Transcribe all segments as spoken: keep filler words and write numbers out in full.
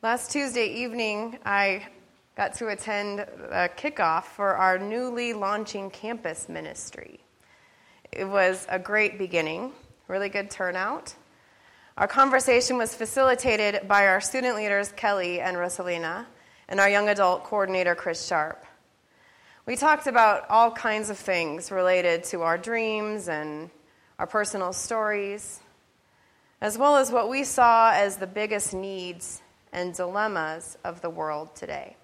Last Tuesday evening, I got to attend a kickoff for our newly launching campus ministry. It was a great beginning, really good turnout. Our conversation was facilitated by our student leaders, Kelly and Rosalina, and our young adult coordinator, Chris Sharp. We talked about all kinds of things related to our dreams and our personal stories, as well as what we saw as the biggest needs and dilemmas of the world today.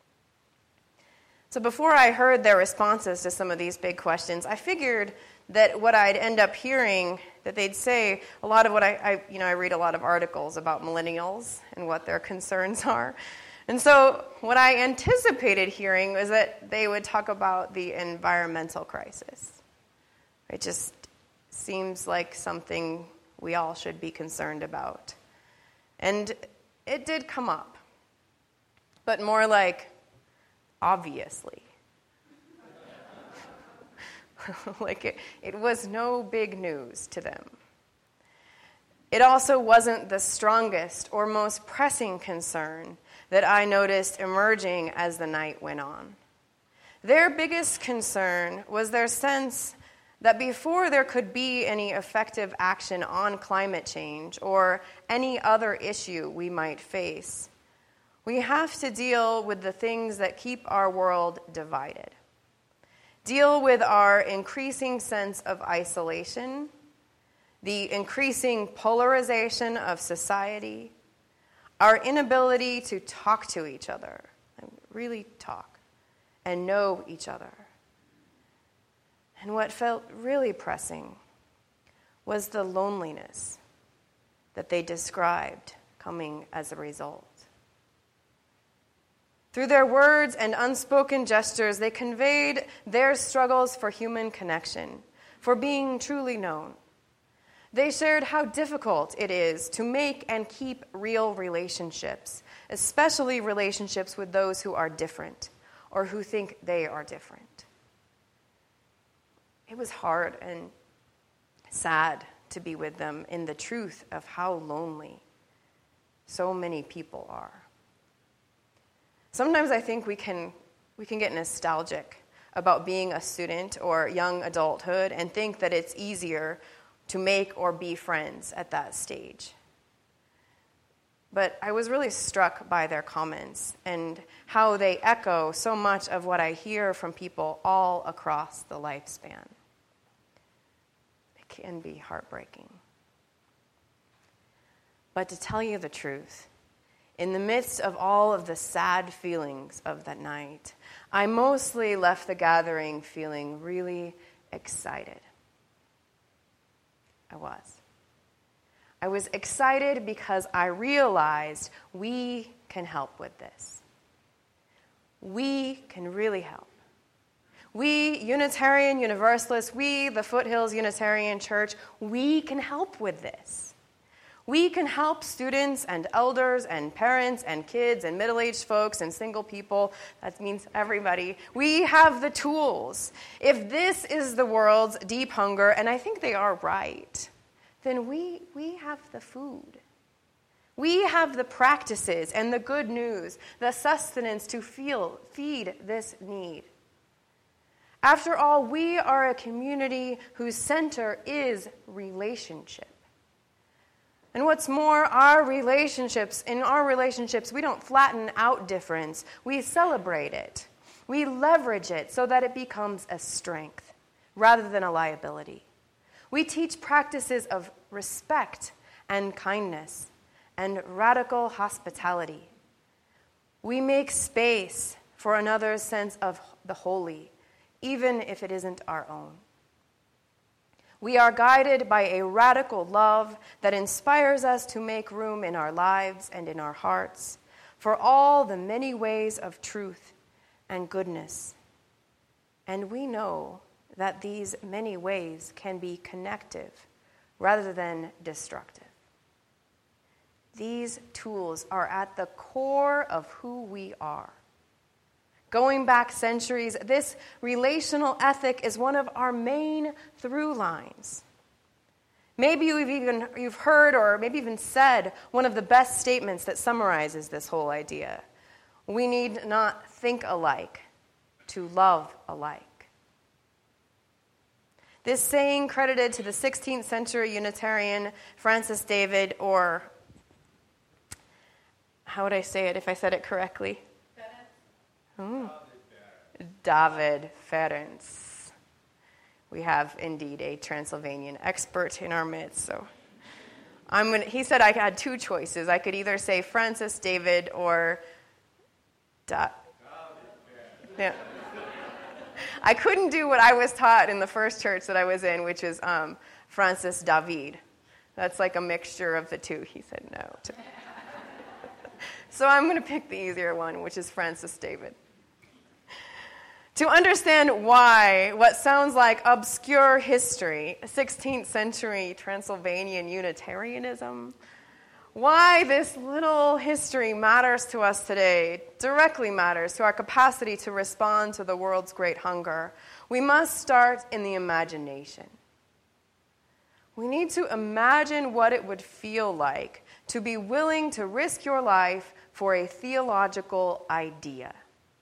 So before I heard their responses to some of these big questions, I figured that what I'd end up hearing, that they'd say a lot of what I, I you know, I read a lot of articles about millennials and what their concerns are. And so what I anticipated hearing was that they would talk about the environmental crisis. It just seems like something we all should be concerned about. And it did come up, but more like, obviously. like it, it was no big news to them. It also wasn't the strongest or most pressing concern that I noticed emerging as the night went on. Their biggest concern was their sense that before there could be any effective action on climate change or any other issue we might face, we have to deal with the things that keep our world divided. Deal with our increasing sense of isolation, the increasing polarization of society, our inability to talk to each other, and really talk, and know each other. And what felt really pressing was the loneliness that they described coming as a result. Through their words and unspoken gestures, they conveyed their struggles for human connection, for being truly known. They shared how difficult it is to make and keep real relationships, especially relationships with those who are different or who think they are different. It was hard and sad to be with them in the truth of how lonely so many people are. Sometimes I think we can we can get nostalgic about being a student or young adulthood and think that it's easier to make or be friends at that stage. But I was really struck by their comments and how they echo so much of what I hear from people all across the lifespan. It can be heartbreaking. But to tell you the truth, in the midst of all of the sad feelings of that night, I mostly left the gathering feeling really excited. I was. I was excited because I realized we can help with this. We can really help. We, Unitarian Universalists, we, the Foothills Unitarian Church, we can help with this. We can help students and elders and parents and kids and middle-aged folks and single people. That means everybody. We have the tools. If this is the world's deep hunger, and I think they are right, then we, we have the food. We have the practices and the good news, the sustenance to feel, feed this need. After all, we are a community whose center is relationship. And what's more, our relationships, in our relationships, we don't flatten out difference. We celebrate it. We leverage it so that it becomes a strength rather than a liability. We teach practices of respect and kindness and radical hospitality. We make space for another's sense of the holy, even if it isn't our own. We are guided by a radical love that inspires us to make room in our lives and in our hearts for all the many ways of truth and goodness. And we know that these many ways can be connective rather than destructive. These tools are at the core of who we are. Going back centuries, this relational ethic is one of our main through lines. Maybe you've even you've heard or maybe even said one of the best statements that summarizes this whole idea. We need not think alike to love alike. This saying, credited to the sixteenth century Unitarian Francis David, or how would I say it if I said it correctly? Oh. David Ferenc. We have indeed a Transylvanian expert in our midst. So, I'm gonna, he said I had two choices. I could either say Francis David or da- yeah. I couldn't do what I was taught in the first church that I was in, which is um, Francis David. That's like a mixture of the two. He said no to. So I'm going to pick the easier one, which is Francis David. To understand why what sounds like obscure history, sixteenth century Transylvanian Unitarianism, why this little history matters to us today, directly matters to our capacity to respond to the world's great hunger, we must start in the imagination. We need to imagine what it would feel like to be willing to risk your life for a theological idea.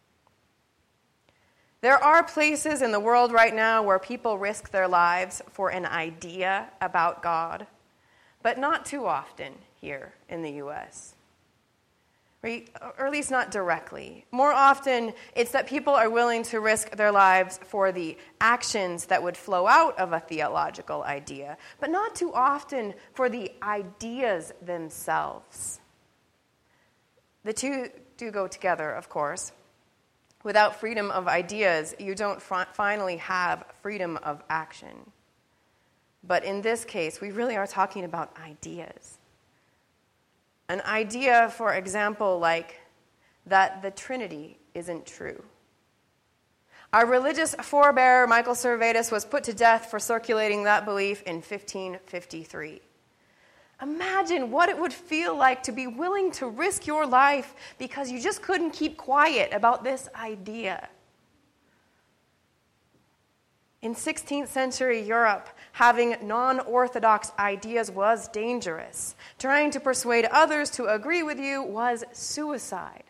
There are places in the world right now where people risk their lives for an idea about God, but not too often here in the U S, right? Or at least not directly. More often, it's that people are willing to risk their lives for the actions that would flow out of a theological idea, but not too often for the ideas themselves. The two do go together, of course. Without freedom of ideas, you don't f- finally have freedom of action. But in this case, we really are talking about ideas. An idea, for example, like that the Trinity isn't true. Our religious forebear, Michael Servetus, was put to death for circulating that belief in fifteen fifty-three. Imagine what it would feel like to be willing to risk your life because you just couldn't keep quiet about this idea. In sixteenth century Europe, having non-orthodox ideas was dangerous. Trying to persuade others to agree with you was suicide.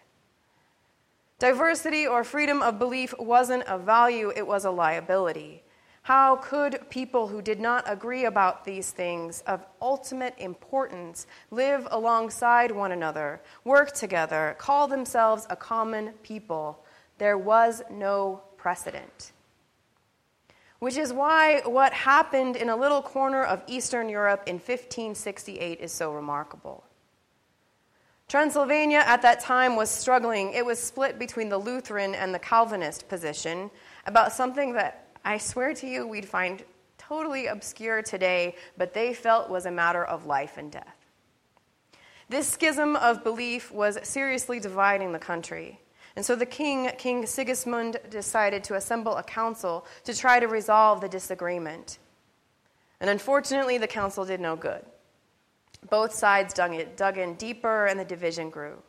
Diversity or freedom of belief wasn't a value, it was a liability. How could people who did not agree about these things of ultimate importance live alongside one another, work together, call themselves a common people? There was no precedent. Which is why what happened in a little corner of Eastern Europe in fifteen sixty-eight is so remarkable. Transylvania at that time was struggling. It was split between the Lutheran and the Calvinist position about something that I swear to you we'd find totally obscure today, but they felt was a matter of life and death. This schism of belief was seriously dividing the country. And so the king, King Sigismund, decided to assemble a council to try to resolve the disagreement. And unfortunately, the council did no good. Both sides dug, it, dug in deeper, and the division grew.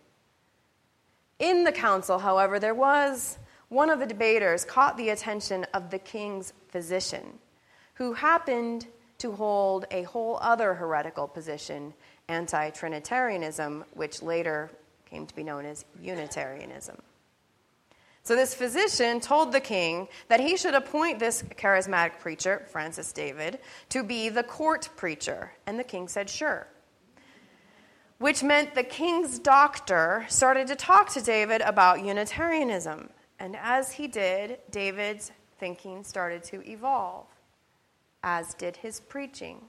In the council, however, there was one of the debaters caught the attention of the king's physician, who happened to hold a whole other heretical position, anti-Trinitarianism, which later came to be known as Unitarianism. So this physician told the king that he should appoint this charismatic preacher, Francis David, to be the court preacher. And the king said, sure. Which meant the king's doctor started to talk to David about Unitarianism. And as he did, David's thinking started to evolve, as did his preaching.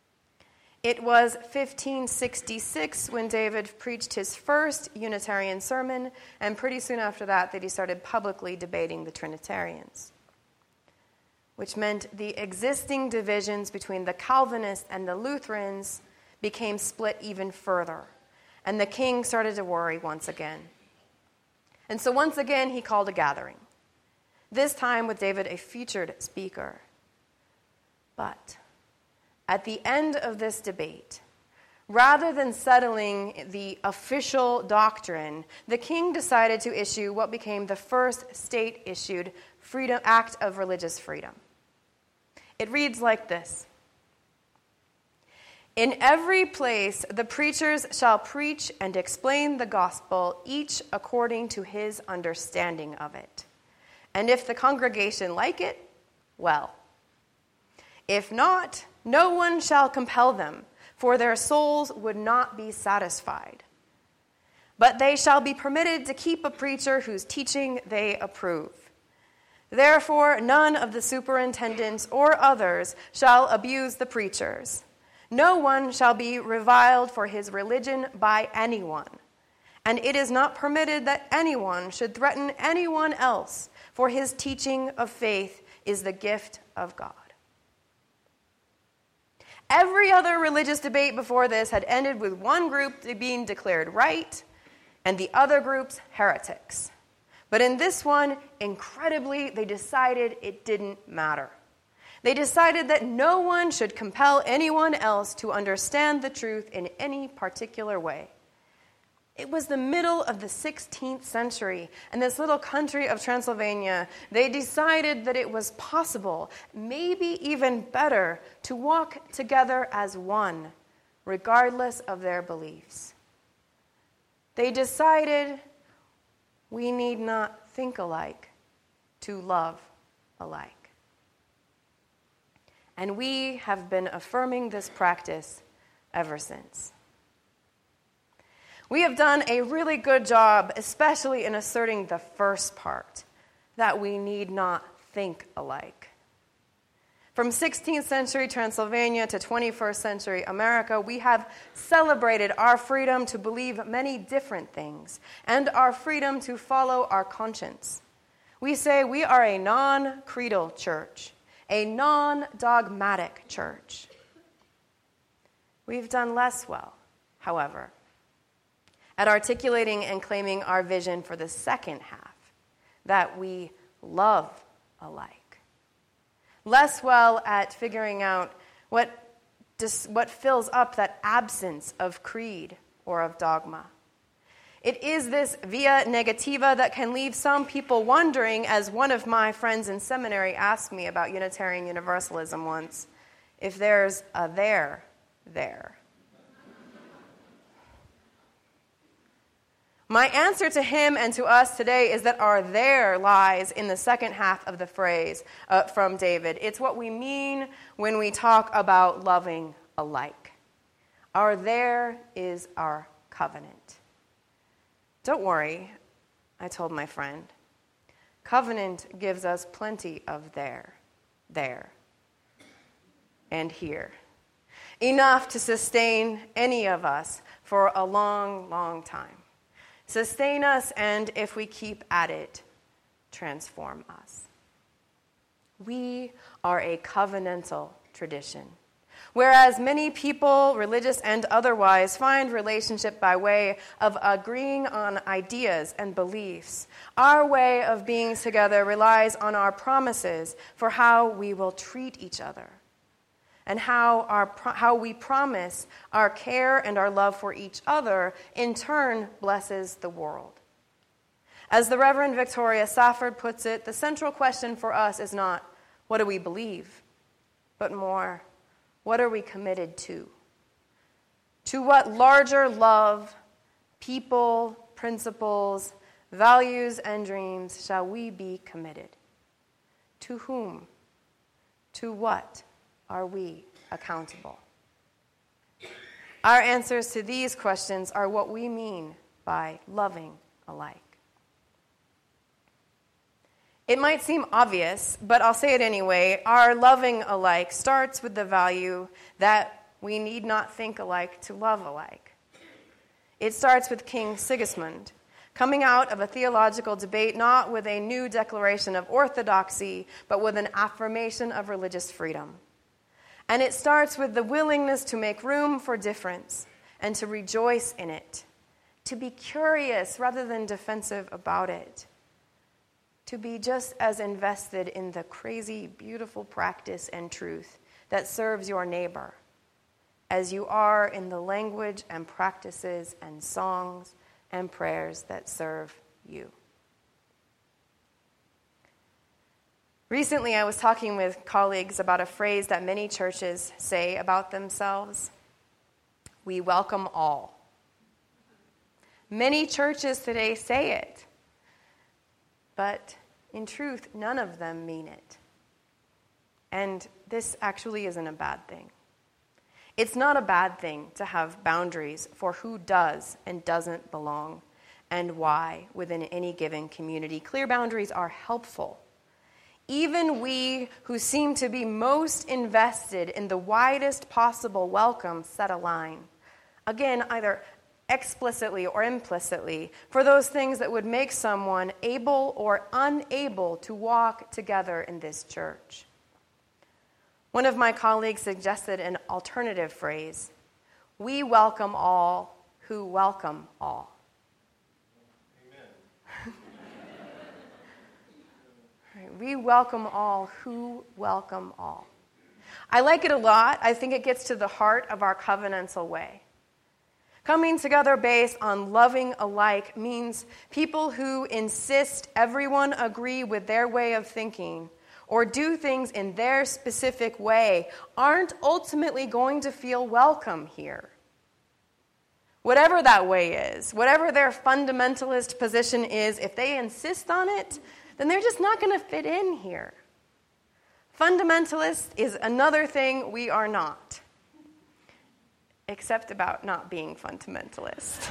It was fifteen sixty-six when David preached his first Unitarian sermon, and pretty soon after that, that he started publicly debating the Trinitarians, which meant the existing divisions between the Calvinists and the Lutherans became split even further, and the king started to worry once again. And so once again, he called a gathering, this time with David a featured speaker. But at the end of this debate, rather than settling the official doctrine, the king decided to issue what became the first state-issued freedom, act of religious freedom. It reads like this: In every place the preachers shall preach and explain the gospel, each according to his understanding of it. And if the congregation like it, well. If not, no one shall compel them, for their souls would not be satisfied. But they shall be permitted to keep a preacher whose teaching they approve. Therefore, none of the superintendents or others shall abuse the preachers. No one shall be reviled for his religion by anyone. And it is not permitted that anyone should threaten anyone else, for his teaching of faith is the gift of God. Every other religious debate before this had ended with one group being declared right and the other groups heretics. But in this one, incredibly, they decided it didn't matter. They decided that no one should compel anyone else to understand the truth in any particular way. It was the middle of the sixteenth century, and this little country of Transylvania, they decided that it was possible, maybe even better, to walk together as one, regardless of their beliefs. They decided we need not think alike to love alike. And we have been affirming this practice ever since. We have done a really good job, especially in asserting the first part, that we need not think alike. From sixteenth century Transylvania to twenty-first century America, we have celebrated our freedom to believe many different things and our freedom to follow our conscience. We say we are a non-creedal church, a non-dogmatic church. We've done less well, however, at articulating and claiming our vision for the second half, that we love alike. Less well at figuring out what, dis, what fills up that absence of creed or of dogma. It is this via negativa that can leave some people wondering, as one of my friends in seminary asked me about Unitarian Universalism once, if there's a there there. My answer to him and to us today is that our there lies in the second half of the phrase uh, from David. It's what we mean when we talk about loving alike. Our there is our covenant. Don't worry, I told my friend. Covenant gives us plenty of there, there, and here. Enough to sustain any of us for a long, long time. Sustain us, and if we keep at it, transform us. We are a covenantal tradition. Whereas many people, religious and otherwise, find relationship by way of agreeing on ideas and beliefs, our way of being together relies on our promises for how we will treat each other, and how our how we promise our care and our love for each other in turn blesses the world. As the Reverend Victoria Safford puts it, the central question for us is not, what do we believe? But more, what are we committed to? To what larger love, people, principles, values, and dreams shall we be committed? To whom? To what are we accountable? Our answers to these questions are what we mean by loving alike. It might seem obvious, but I'll say it anyway. Our loving alike starts with the value that we need not think alike to love alike. It starts with King Sigismund, coming out of a theological debate not with a new declaration of orthodoxy, but with an affirmation of religious freedom. And it starts with the willingness to make room for difference and to rejoice in it, to be curious rather than defensive about it, to be just as invested in the crazy, beautiful practice and truth that serves your neighbor as you are in the language and practices and songs and prayers that serve you. Recently, I was talking with colleagues about a phrase that many churches say about themselves. We welcome all. Many churches today say it, but in truth, none of them mean it. And this actually isn't a bad thing. It's not a bad thing to have boundaries for who does and doesn't belong and why within any given community. Clear boundaries are helpful. Even we who seem to be most invested in the widest possible welcome set a line. Again, either explicitly or implicitly, for those things that would make someone able or unable to walk together in this church. One of my colleagues suggested an alternative phrase: we welcome all who welcome all. Amen. Right, we welcome all who welcome all. I like it a lot. I think it gets to the heart of our covenantal way. Coming together based on loving alike means people who insist everyone agree with their way of thinking or do things in their specific way aren't ultimately going to feel welcome here. Whatever that way is, whatever their fundamentalist position is, if they insist on it, then they're just not going to fit in here. Fundamentalist is another thing we are not, except about not being fundamentalist.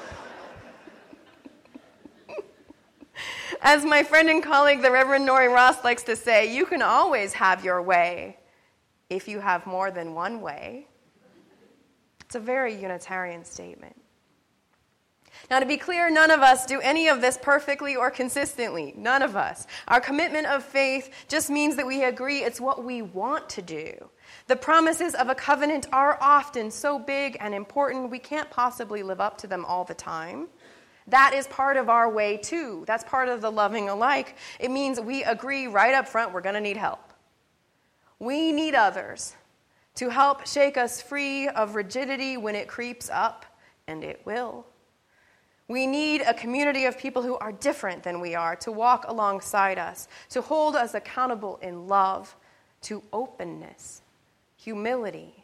As my friend and colleague, the Reverend Nori Ross, likes to say, you can always have your way if you have more than one way. It's a very Unitarian statement. Now, to be clear, none of us do any of this perfectly or consistently. None of us. Our commitment of faith just means that we agree it's what we want to do. The promises of a covenant are often so big and important, we can't possibly live up to them all the time. That is part of our way, too. That's part of the loving alike. It means we agree right up front we're going to need help. We need others to help shake us free of rigidity when it creeps up, and it will. We need a community of people who are different than we are to walk alongside us, to hold us accountable in love, to openness, humility,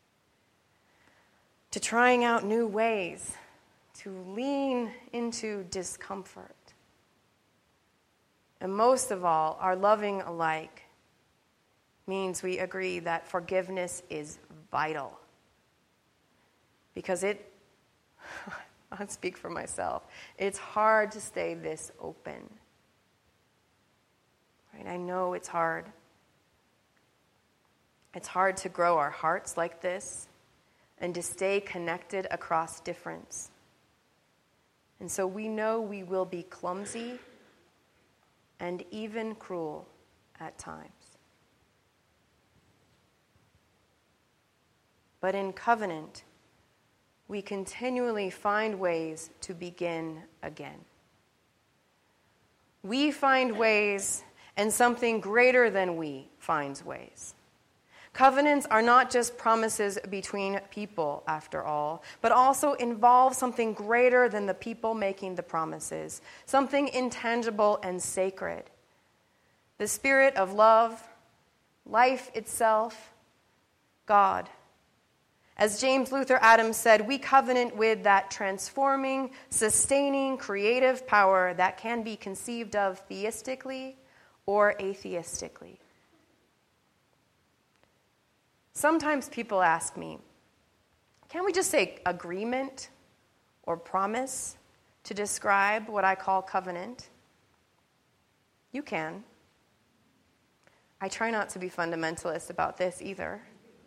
to trying out new ways, to lean into discomfort. And most of all, our loving alike means we agree that forgiveness is vital. Because it, I'll speak for myself, it's hard to stay this open. Right? I know it's hard. It's hard to grow our hearts like this and to stay connected across difference. And so we know we will be clumsy and even cruel at times. But in covenant, we continually find ways to begin again. We find ways, and something greater than we finds ways. Covenants are not just promises between people, after all, but also involve something greater than the people making the promises, something intangible and sacred. The spirit of love, life itself, God. As James Luther Adams said, we covenant with that transforming, sustaining, creative power that can be conceived of theistically or atheistically. Sometimes people ask me, can't we just say agreement or promise to describe what I call covenant? You can. I try not to be fundamentalist about this either.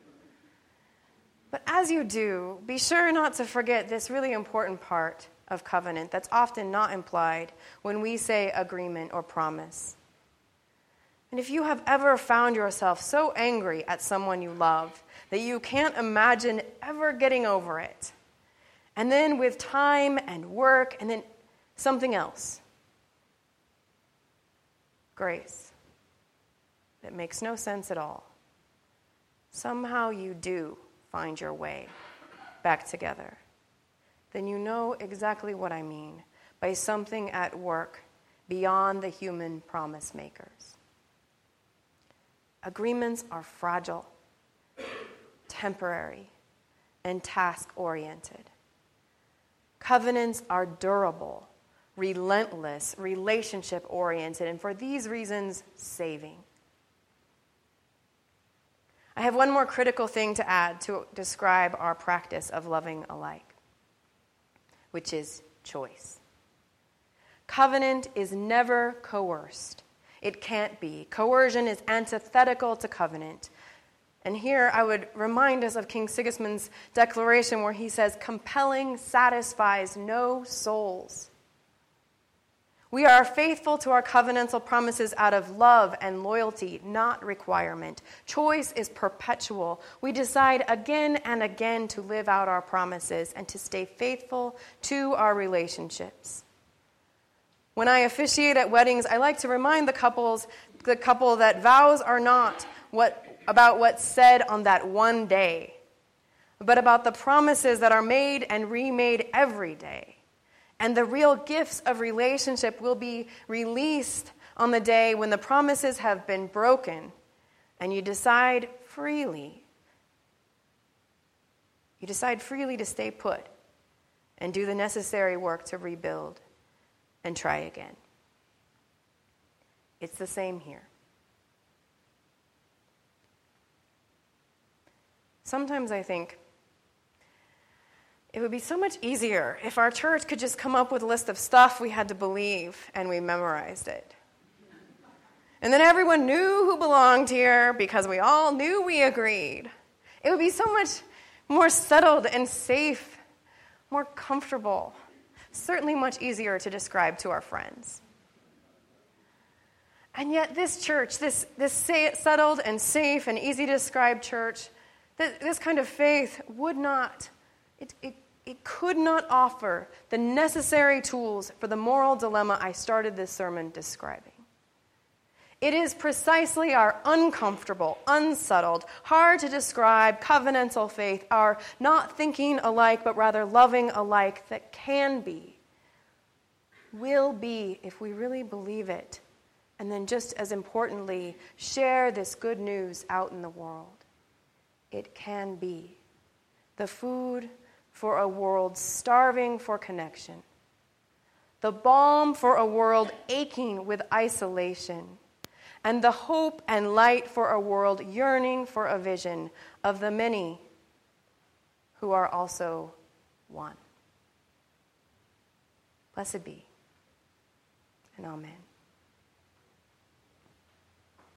But as you do, be sure not to forget this really important part of covenant that's often not implied when we say agreement or promise. And if you have ever found yourself so angry at someone you love that you can't imagine ever getting over it, and then with time and work and then something else, grace, that makes no sense at all, somehow you do find your way back together, then you know exactly what I mean by something at work beyond the human promise makers. Agreements are fragile, temporary, and task-oriented. Covenants are durable, relentless, relationship-oriented, and for these reasons, saving. I have one more critical thing to add to describe our practice of loving alike, which is choice. Covenant is never coerced. It can't be. Coercion is antithetical to covenant. And here I would remind us of King Sigismund's declaration where he says, compelling satisfies no souls. We are faithful to our covenantal promises out of love and loyalty, not requirement. Choice is perpetual. We decide again and again to live out our promises and to stay faithful to our relationships. When I officiate at weddings, I like to remind the couples, the couple that vows are not what about what's said on that one day, but about the promises that are made and remade every day. And the real gifts of relationship will be released on the day when the promises have been broken and you decide freely. You decide freely to stay put and do the necessary work to rebuild and try again. It's the same here. Sometimes I think it would be so much easier if our church could just come up with a list of stuff we had to believe and we memorized it. And then everyone knew who belonged here because we all knew we agreed. It would be so much more settled and safe, more comfortable, certainly much easier to describe to our friends. And yet this church, this, this settled and safe and easy to describe church, this kind of faith would not, it, it, it could not offer the necessary tools for the moral dilemma I started this sermon describing. It is precisely our uncomfortable, unsettled, hard to describe covenantal faith, our not thinking alike but rather loving alike that can be, will be if we really believe it, and then just as importantly, share this good news out in the world. It can be the food for a world starving for connection, the balm for a world aching with isolation, and the hope and light for a world yearning for a vision of the many who are also one. Blessed be, and amen.